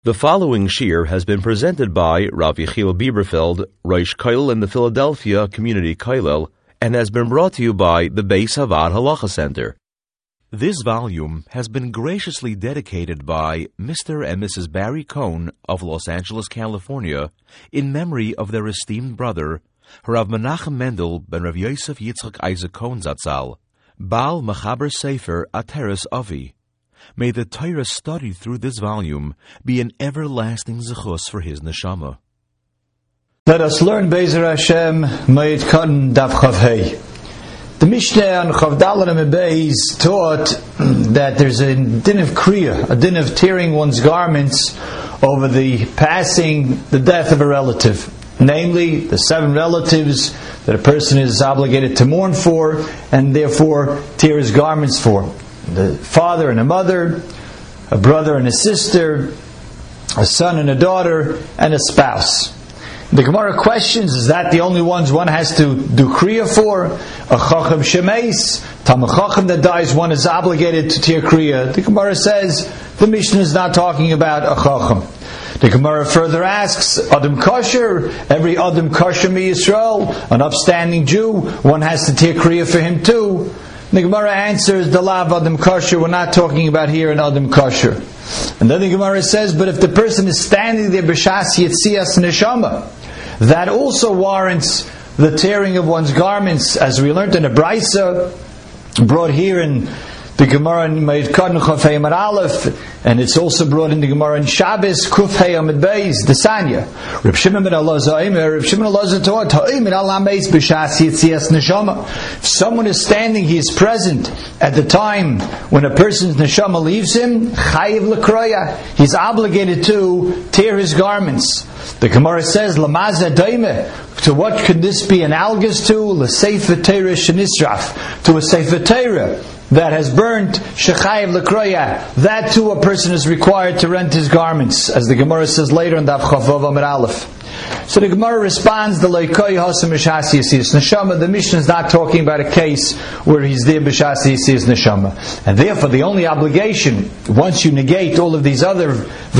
The following shir has been presented by Rav Yechiel Bieberfeld, Rosh Kollel in the Philadelphia Community Kollel, and has been brought to you by the Beis Havad Halacha Center. This volume has been graciously dedicated by Mr. and Mrs. Barry Cohn of Los Angeles, California, in memory of their esteemed brother, Rav Menachem Mendel ben Rav Yosef Yitzchak Isaac Cohn Zatzal, Baal Mechaber Sefer Ateres Avi. May the Torah studied through this volume be an everlasting zechus for his neshama. Let us learn Be'ezer Hashem Ma'id Kan Daf Chav Hei. The Mishnah on Chav Dalet Amud Beis taught that there's a din of kriya, a din of tearing one's garments over the death of a relative. Namely, the 7 relatives that a person is obligated to mourn for and therefore tear his garments for. The father and a mother, a brother and a sister, a son and a daughter, and a spouse. The Gemara questions, is that the only ones one has to do kriya for? A chacham shemeis, Talmid Chacham that dies, one is obligated to tear kriya. The Gemara says the Mishnah is not talking about a chacham. The Gemara further asks, Adam Kosher, every Adam Kosher mi Yisrael, an upstanding Jew, one has to tear kriya for him too. The Gemara answers, the lav Adam Kosher, we're not talking about here an Adam Kosher. And then the Gemara says, but if the person is standing there b'shas yetzias neshama, that also warrants the tearing of one's garments, as we learned in a Brisa, brought here in the Gemara in Ma'id Kan Chaf Hei Amud Aleph, and it's also brought in the Gemara in Shabbos Kuf Hei Amud Beis, the Sanya. Reb Shimon ben Elazar taught, Ha'imid al HaMeis b'shas yetzias neshama. If someone is standing, he is present at the time when a person's neshama leaves him, chayiv l'kroya, he's obligated to tear his garments. The Gemara says, Lamaza daime, to what could this be analogous to? L'sefer Torah shenisraf, to a sefer Torah that has burnt, shechayiv l'kroya, that too a person is required to rent his garments, as the Gemara says later in Daf Chavav Amud Aleph. So the Gemara responds, the loikoi hasam b'shas yetzias neshama, the Mishnah is not talking about a case where he's there b'shas yetzias neshama. And therefore the only obligation, once you negate all of these other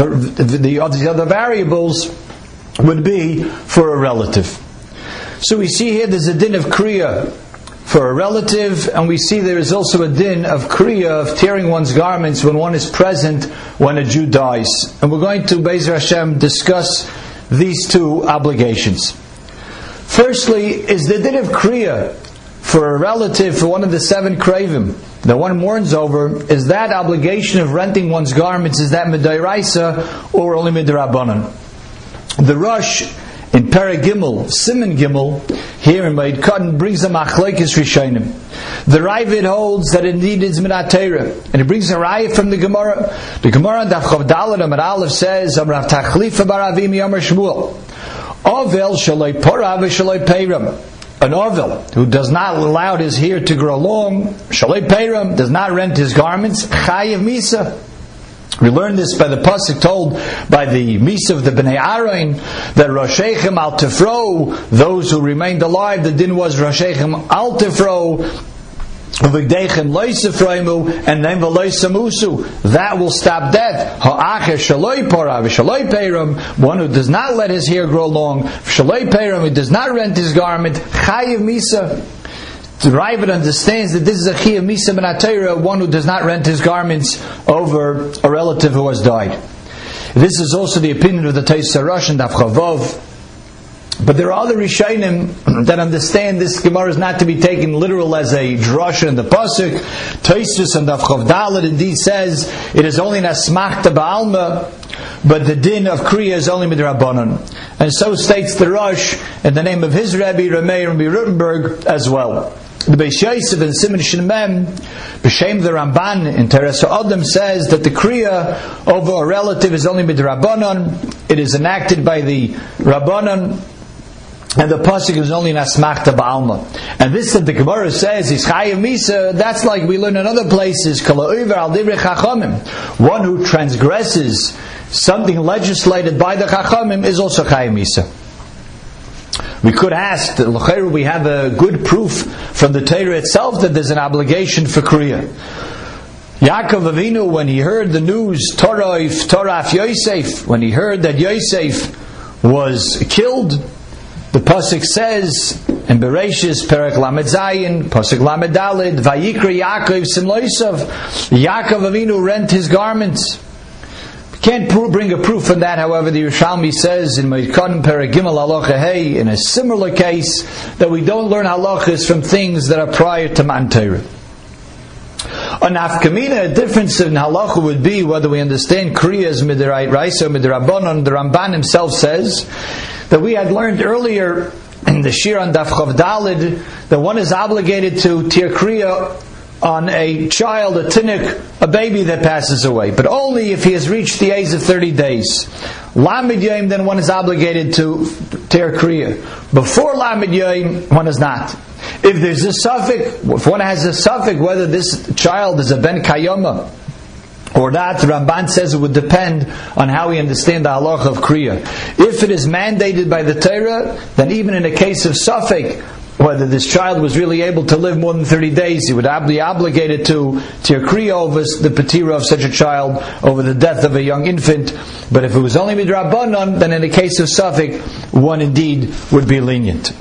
variables, would be for a relative. So we see here there's a din of kriya for a relative, and we see there is also a din of kriya, of tearing one's garments when one is present when a Jew dies. And we're going to, Be'ezer Hashem, discuss these two obligations. Firstly, is the din of kriya for a relative, for one of the 7 kravim that one mourns over, is that obligation of renting one's garments, is that midairaisa or only midrabanan? The Rosh in Perek Gimel, Siman Gimel, here in Ma'id Kan, brings a machlokes rishonim. The Ravid holds that indeed it's minat Torah, and he brings a raya from the Gemara. The Gemara Daf Chav Dalet Amud Aleph says, Amrav Tachlifa bar Avimi Amar Shmuel, Ovel shaloi porah v'shaloi peiram. An ovel who does not allow his hair to grow long, shaloi peiram, does not rent his garments, chayiv misa. We learned this by the pasuk told by the Misa of the Bnei Aaron that Roshechem al Tefro, those who remained alive, the din was Roshechem al Tefro, V'gdeichem loisefreimu, and then v'loisamusu. That will stop death. Ha'acher shaloi porah v'shaloi peiram, one who does not let his hair grow long, v'shaloi peiram, who does not rent his garment, chayiv misa. The Ravid understands that this is a chiyuv misa min HaTorah, one who does not rent his garments over a relative who has died. This is also the opinion of the Tosfos Rosh and Daf Chavav. But there are other Rishonim that understand this Gemara is not to be taken literal as a drasha in the pasuk. Tosfos and Daf Chav Dalet indeed says it is only an asmachta ba'alma, but the din of kriya is only midrabanan. And so states the Rosh in the name of his Rabbi Ramei Rabbi Rutenberg as well. The Beis Yosef and Siman Shemem, B'Shem the Ramban in Teres Adam says that the kriya over a relative is only midrabanan. It is enacted by the Rabbanan, and the pasuk is only an asmachta ba'alma. And this that the Gemara says is chayiv misa, that's like we learn in other places, kol ha'over al divrei chachamim. One who transgresses something legislated by the chachamim is also chayiv misa. We could ask that we have a good proof from the Torah itself that there's an obligation for kriya. Yaakov Avinu, when he heard the news, Toraf Yosef, when he heard that Yosef was killed, the pasuk says in Bereshis, Perek Lamed Zayin, pasuk Lamed Daled, Vayikra Yaakov Simloisav, Yaakov Avinu rent his garments. We can't bring a proof from that. However, the Yerushalmi says in Meidkan Perek Gimel Halacha Hey, in a similar case, that we don't learn halachas from things that are prior to Matan Torah. On Nafkamina, a difference in halacha would be whether we understand Kriya as Midrash or Midrabanon. The Ramban himself says that we had learned earlier in the Shir on Daf Chav Daled that one is obligated to Tir Kriya on a child, a tinnik, a baby that passes away, but only if he has reached the age of 30 days. Lamed Yom, then one is obligated to Tir Kriya. Before Lamed Yom, one is not. If there's a suffix, if one has a suffix whether this child is a ben kayoma or not, the Ramban says it would depend on how we understand the halacha of kriya. If it is mandated by the Torah, then even in a case of suffix, whether this child was really able to live more than 30 days, he would be obligated to tir kriya over the patira of such a child, over the death of a young infant. But if it was only midrabanan, then in a case of suffix, one indeed would be lenient.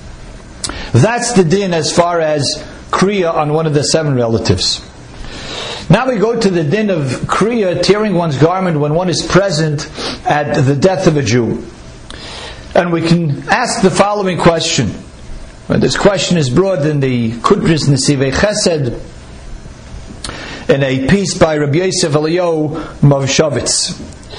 That's the din as far as kriya on one of the 7 relatives. Now we go to the din of kriya, tearing one's garment when one is present at the death of a Jew. And we can ask the following question. This question is brought in the Kudris Nesivei Chesed in a piece by Rabbi Yosef Eliyahu Mavshavitz.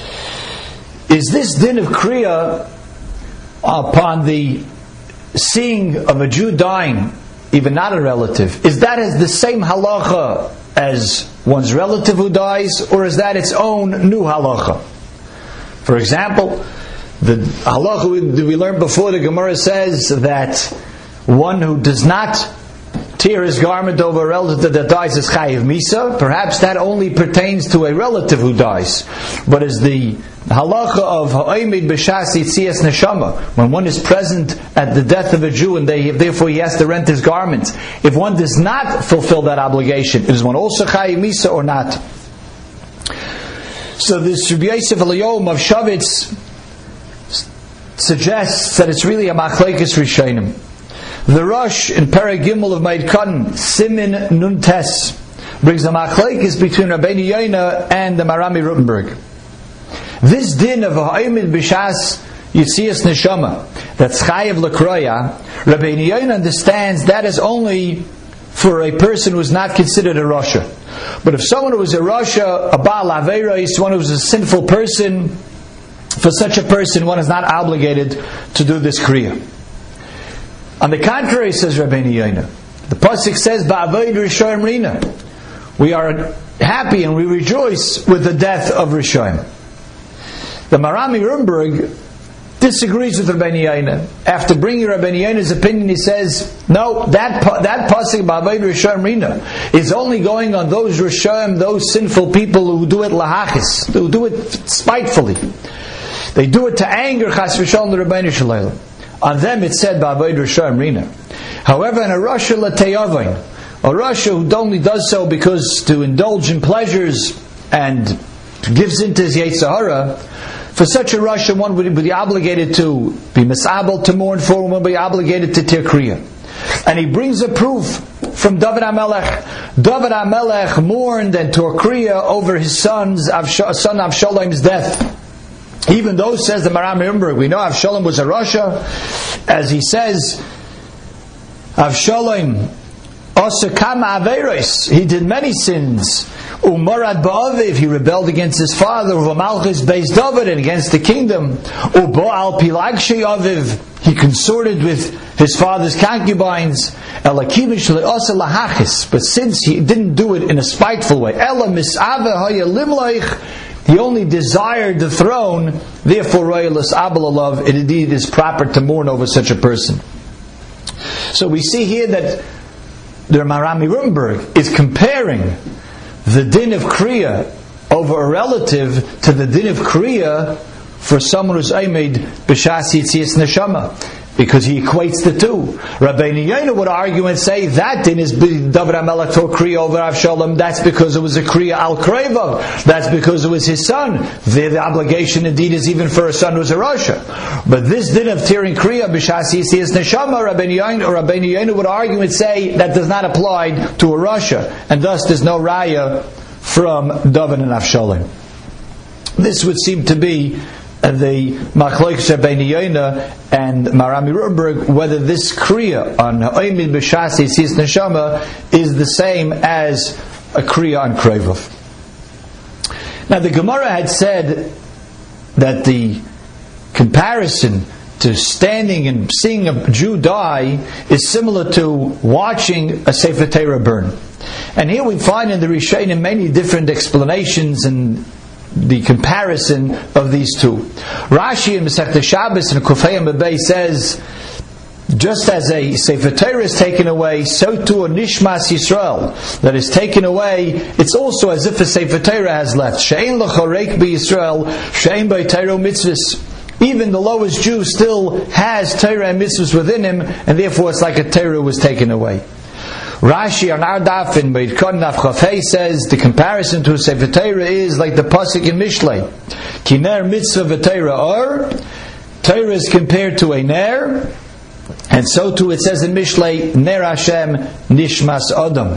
Is this din of kriya upon the seeing of a Jew dying, even not a relative, is that as the same halacha as one's relative who dies, or is that its own new halacha? For example, the halacha we learned before, the Gemara says that one who does not tear his garment over a relative that dies is chayiv misa. Perhaps that only pertains to a relative who dies. But as the halacha of ha'omed b'shas yitzias neshama, when one is present at the death of a Jew and therefore he has to rent his garments, if one does not fulfill that obligation, is one also chayiv misa or not? So this Rabbi Yosef Eliyahu Mavshavitz suggests that it's really a machlekes rishonim. The Rosh in Perek Gimel of Meidkan, Simin Nun Tes, brings a machlekes between Rabbeinu Yonah and the Marami Rutenberg. This din of ha'omed b'shas yitzias neshama, that's chayiv l'kroya, Rabbeinu Yonah understands that is only for a person who is not considered a rasha. But if someone who is a rasha, a baal averos, one who is a sinful person, for such a person one is not obligated to do this kriya. On the contrary, says Rabbeinu Yonah, the pasuk says, "Ba'avoid Rishayim Rina." We are happy and we rejoice with the death of Rishayim. The Marami Rutenberg disagrees with Rabbeinu Yonah. After bringing Rabbeinu Yonah's opinion, he says, no, that pasuk Ba'avoid Rishayim Rina is only going on those Rishayim, those sinful people who do it lahachis, who do it spitefully. They do it to anger Chas v'shalom the Rabbeinu Shalom. On them it said Ba'avoid Rishayim Rina. However, in a rasha l'teyavain, a rasha who only does so because to indulge in pleasures and gives into his Yetzer Hara, for such a rasha one would be obligated to be misabel, to mourn for, one would be obligated to tir kriya. And he brings a proof from David HaMelech. David HaMelech mourned and tore kriya over his son Avshalom's death. Even though, says the Maram Rutenberg, we know Avshalom was a rasha, as he says, Avshalom asa kama averos, he did many sins. Umarad ba'aviv, he rebelled against his father. Uvamalchus beis David, and against the kingdom. Uba'al pilagshei aviv, he consorted with his father's concubines. Elakivish le'asa lahachis, but since he didn't do it in a spiteful way, Ela mis'ave haya limlaich, he only desired the throne, therefore royalist abalalav, it indeed is proper to mourn over such a person. So we see here that the Marami Rutenberg is comparing the din of kriya over a relative to the din of kriya for someone who's aimed b'shas yitzias neshama. because he equates the two. Rabbeinu Yonah would argue and say that din is David HaMelech tore kriya over Avshalom. That's because it was a kriya al Krevav. That's because it was his son. The obligation indeed is even for a son who's a Rasha. But this din of tearing kriya b'shas yisiyas neshama, Rabbeinu Yonah would argue and say that does not apply to a Rasha, and thus there's no raya from David and Avshalom. This would seem to be the Machlokes Rabbeinu Yonah and Marami Ruberg, whether this kriya on Ha'oimid b'shas yisiyas neshama is the same as a kriya on Krevav. Now the Gemara had said that the comparison to standing and seeing a Jew die is similar to watching a Sefer Torah burn. And here we find in the Rishonim many different explanations and the comparison of these two. Rashi in Masechta Shabbos and Kufay Mebei says, just as a Sefer Torah is taken away, so too a Nishmas Yisrael that is taken away, it's also as if a Sefer Torah has left. She'ein l'chorek b'Yisrael, she'ein b'Torah mitzvahs. Even the lowest Jew still has Torah and mitzvahs within him, and therefore it's like a Torah was taken away. Rashi on our daf in Beit Kon Daf Chafei says the comparison to a Sefer Torah is like the pasuk in Mishlei. Ki ner mitzvah v'Torah or. Torah is compared to a ner, and so too it says in Mishlei, ner Hashem nishmas adam.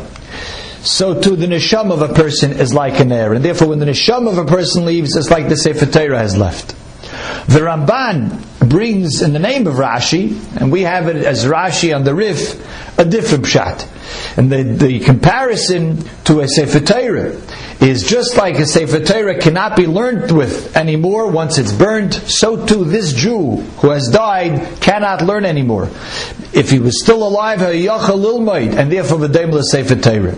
So too the neshama of a person is like a ner, and therefore when the neshama of a person leaves, it's like the Sefer Torah has left. The Ramban brings in the name of Rashi, and we have it as Rashi on the Rif, a different pshat. And the comparison to a Sefer Torah is just like a Sefer Torah cannot be learned with anymore once it's burned, so too this Jew who has died cannot learn anymore. If he was still alive, and therefore the Sefer Torah.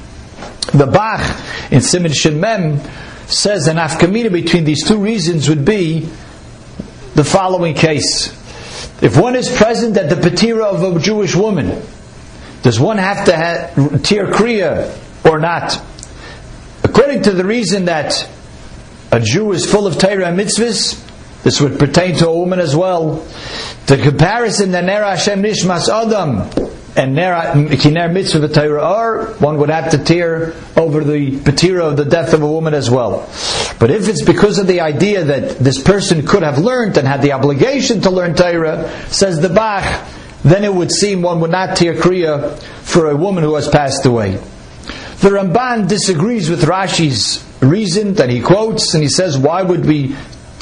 The Bach in Siman Shin Mem says an afkamina between these two reasons would be the following case. If one is present at the patira of a Jewish woman, does one have to tear kriya or not? According to the reason that a Jew is full of Torah and mitzvahs, this would pertain to a woman as well. The comparison that ner Hashem nishmas adam and ner mitzvah v'Torah or, one would have to tear over the patira of the death of a woman as well. But if it's because of the idea that this person could have learned and had the obligation to learn Torah, says the Bach, then it would seem one would not tear kriya for a woman who has passed away. The Ramban disagrees with Rashi's reason that he quotes, and he says, why would we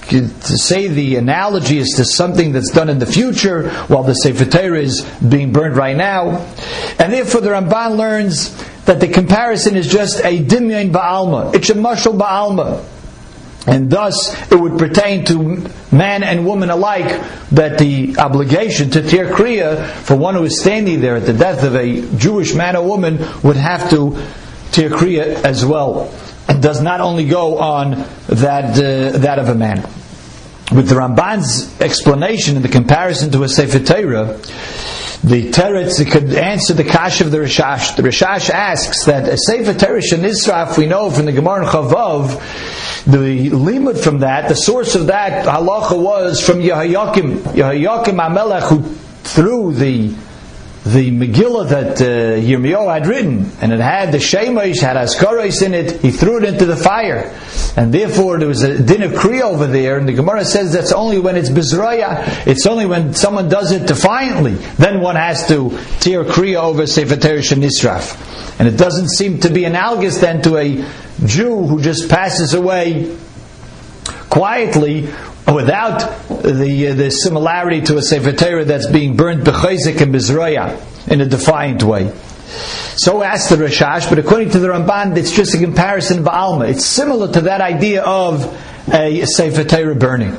say the analogy is to something that's done in the future while the Sefer Torah is being burned right now? And therefore the Ramban learns that the comparison is just a dimyon ba'alma. It's a mashal ba'alma. And thus it would pertain to man and woman alike that the obligation to tear kriya for one who is standing there at the death of a Jewish man or woman would have to tear kriya as well. It does not only go on that of a man. With the Ramban's explanation in the comparison to a Sefer Torah, the Teretz could answer the kash of the Rishash. The Rishash asks that a Sefer Torah Nisraf, we know from the Gemara in Chavav, the limud from that, the source of that halacha was from Yehoyakim HaMelech, who threw the Megillah that Yirmiyahu had written, and it had the Shemesh, had Askaros in it, he threw it into the fire. And therefore there was a din of kriya over there, and the Gemara says that's only when it's Bizraya, it's only when someone does it defiantly, then one has to tear kriya over Sefer Torah Nisraf. And it doesn't seem to be analogous then to a Jew who just passes away quietly, without the similarity to a Sefer Torah that's being burnt b'chayzik and b'zroya in a defiant way. So asks the Rashash, but according to the Ramban, it's just a comparison ba'alma. It's similar to that idea of a Sefer Torah burning.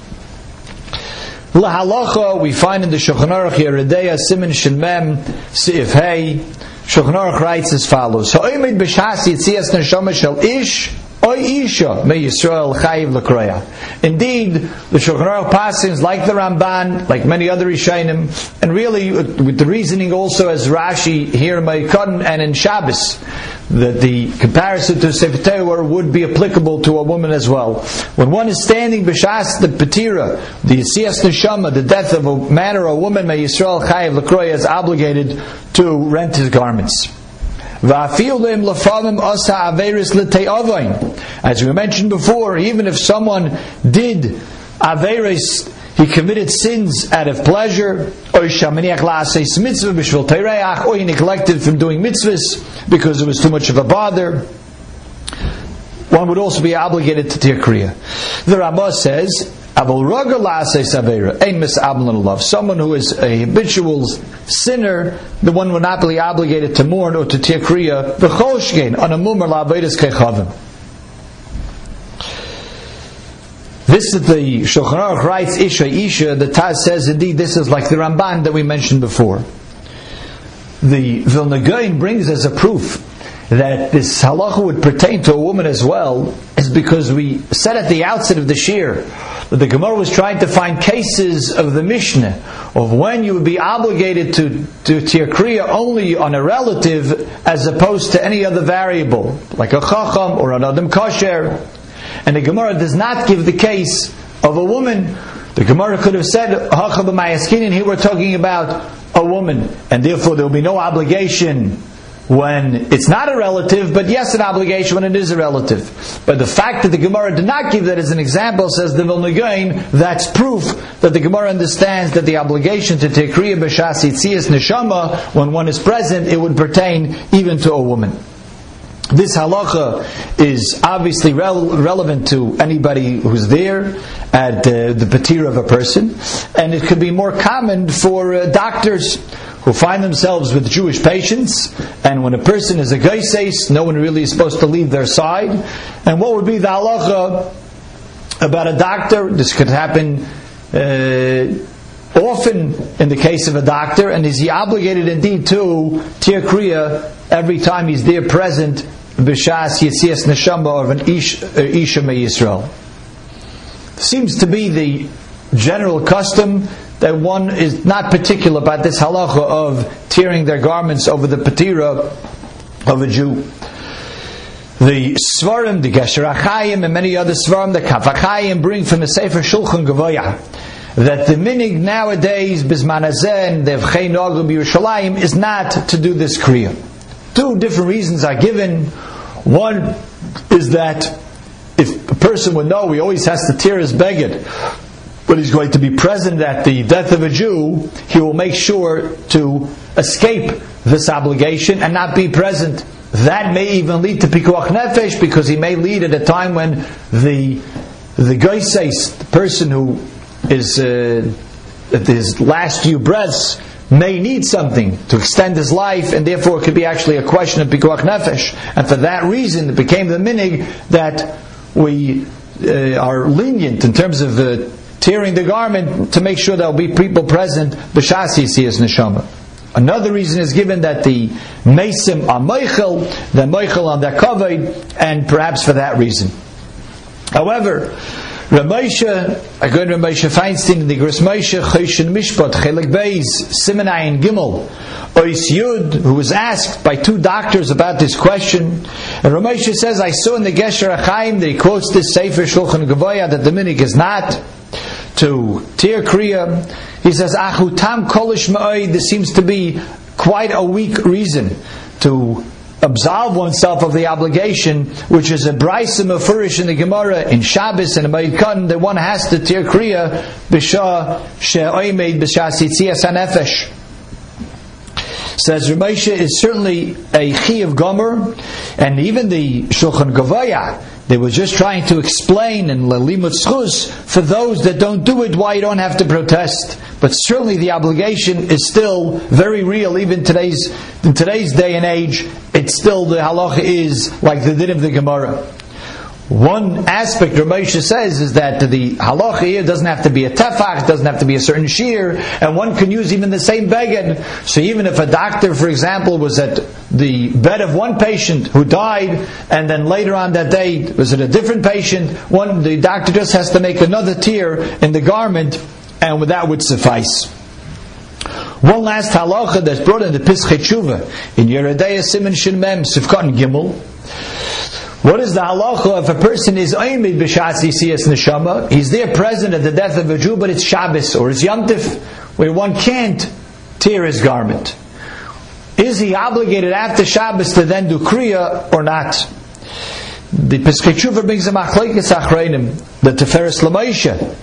Lahalacha, we find in the Shulchan Aruch Yeridea Siman Shin Mem Seif Hey, Shulchan Aruch writes as follows: Ha'omed b'shas yitzias neshama shel ish Oy Isha me Yisrael chayiv l'kroya. Indeed, the Shulchan Aruch passes like the Ramban, like many other Rishonim, and really with the reasoning also as Rashi here in Ma'ikon and in Shabbos, that the comparison to Sefer Torah would be applicable to a woman as well. When one is standing b'shas the petira, the Yitzias Neshama, the death of a man or a woman, may Yisrael chayiv l'kroya, is obligated to rent his garments. As we mentioned before, even if someone did averis, he committed sins out of pleasure, or he neglected from doing mitzvahs because it was too much of a bother, one would also be obligated to tir kriya. The Ramah says, someone who is a habitual sinner, the one would not be obligated to mourn or to tir kriya on a mumar la'avedas kechavim. This is the Shulchan Aruch writes Isha. The Taz says indeed this is like the Ramban that we mentioned before. The Vilna Gaon brings as a proof that this halacha would pertain to a woman as well, is because we said at the outset of the shir that the Gemara was trying to find cases of the Mishnah of when you would be obligated to tir kriya only on a relative as opposed to any other variable, like a chacham or an adam kosher. And the Gemara does not give the case of a woman. The Gemara could have said hacham b'mayaskin, and here we're talking about a woman, and therefore there will be no obligation when it's not a relative, but yes, an obligation when it is a relative. But the fact that the Gemara did not give that as an example, says the Vilna Gaon, that's proof that the Gemara understands that the obligation to tir kriya b'shas yitzias neshama, when one is present, it would pertain even to a woman. This halacha is obviously relevant to anybody who's there at the patira of a person, and it could be more common for doctors who find themselves with Jewish patients, and when a person is a geises, no one really is supposed to leave their side. And what would be the halacha about a doctor? This could happen often in the case of a doctor, and is he obligated indeed to tir kriya every time he's there present b'shas yitzias neshama of an isha me Yisrael? Seems to be the general custom that one is not particular about this halacha of tearing their garments over the patira of a Jew. The Svarim, the Gesher HaChaim, and many other Svarim, the Kaf HaChaim, bring from the Sefer Shulchan Gavoya that the minig nowadays, Bizman Hazeh, and the V'chei Nogum Yerushalayim, is not to do this kriya. Two different reasons are given. One is that if a person would know he always has to tear his beged, but he's going to be present at the death of a Jew, he will make sure to escape this obligation and not be present. That may even lead to pikuach nefesh, because he may lead at a time when the geises, the person who is at his last few breaths, may need something to extend his life, and therefore it could be actually a question of pikuach nefesh. And for that reason, it became the minig that we are lenient in terms of tearing the garment to make sure there will be people present b'shas yitzias neshama. Another reason is given that the mesim are moichel, the moichel on their kavod, and perhaps for that reason. However, Ramosha, according to Ramosha Feinstein in the Gros Moshe Choshen Mishpat Chelik Beis Simonai and Gimel Ois Yud, who was asked by two doctors about this question, and Ramosha says, I saw in the Gesher HaChaim that he quotes this Sefer Shulchan Gavoya that the minig is not to tir kriya. He says, Achu tam kolish ma'oi, this seems to be quite a weak reason to absolve oneself of the obligation, which is a brayso mefurish in the Gemara in Shabbos and Moed Katan, that one has to tir kriya b'shah she'oimed b'shas yitzias hanefesh. Says Ramosha is certainly a chi of gomer, and even the Shulchan Gavoya, they were just trying to explain in Lalimut Schus for those that don't do it why you don't have to protest. But certainly the obligation is still very real, even in today's day and age. It's still, the halacha is like the din of the Gemara. One aspect Ramosha says is that the halacha here doesn't have to be a tefach, doesn't have to be a certain shear, and one can use even the same beged. So even if a doctor, for example, was at the bed of one patient who died, and then later on that day was at a different patient, the doctor just has to make another tear in the garment, and that would suffice. One last halacha that's brought in the Pischei Tshuva in Yeridei Siman Shin Mem Sifkat Gimel. What is the halacha if a person is oimid b'shas yisiyas neshama? He's there present at the death of a Jew, but it's Shabbos or it's Yom Tif, where one can't tear his garment. Is he obligated after Shabbos to then do kriya or not? The Pischei Tshuva brings a machlekes achreinim. The Tiferes Lameisha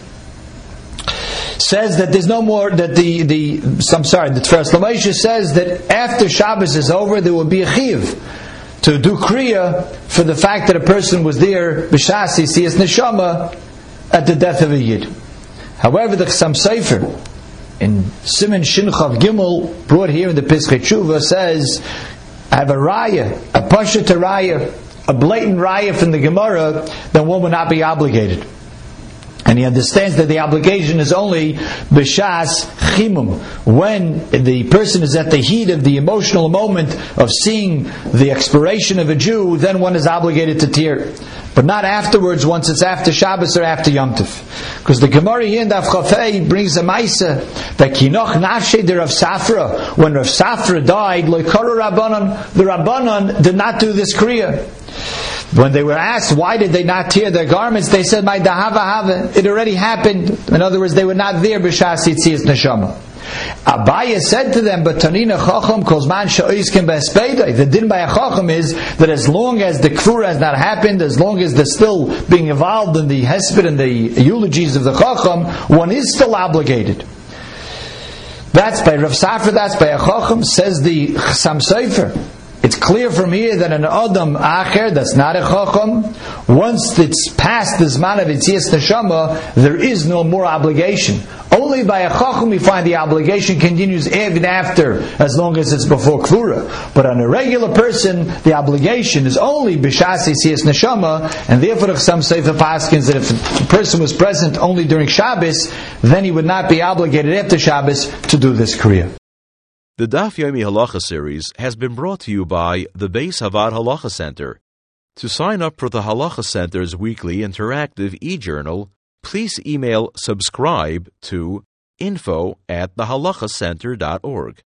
says that there's no more, that the Tiferes Lameisha says that after Shabbos is over, there will be a chiyuv to do kriya for the fact that a person was there b'shas yisiyas neshama at the death of a yid. However, the Chassam Sofer in Siman Shin Chav Gimel, brought here in the Pischei Tshuva, says, I have a raya, a pashat raya, a blatant raya from the Gemara, then one will not be obligated. And he understands that the obligation is only b'shas chimum, when the person is at the heat of the emotional moment of seeing the expiration of a Jew, then one is obligated to tear. But not afterwards, once it's after Shabbos or after Yom Tov. Because the Gemara here in Daf Chafei brings a Maisa that Kinoch Nafshei de Rav Safra, when Rav Safra died, the Rabbanon did not do this kriya. When they were asked why did they not tear their garments, they said, "My dahava hava, it already happened." In other words, they were not there b'shas yitzias neshama. Abaye said to them, "But Tanina Chacham calls man sha'oiskim b'espedai." The din by a Chacham is that as long as the kfura has not happened, as long as they're still being involved in the hesped and the eulogies of the Chacham, one is still obligated. That's by Rav Safra, that's by a Chacham, says the Chassam Sofer. It's clear from here that an Adam Acher, that's not a Chacham, once it's past the Zman of Yitzias Neshama, there is no more obligation. Only by a Chacham we find the obligation continues even after, as long as it's before Kvura. But on a regular person, the obligation is only B'shas Yitzias Neshama, and therefore the Chassam Sofer paskins that if a person was present only during Shabbos, then he would not be obligated after Shabbos to do this Kriya. The Daf Yomi Halacha series has been brought to you by the Beis Havad Halacha Center. To sign up for the Halacha Center's weekly interactive e-journal, please email subscribe to info@thehalachacenter.org.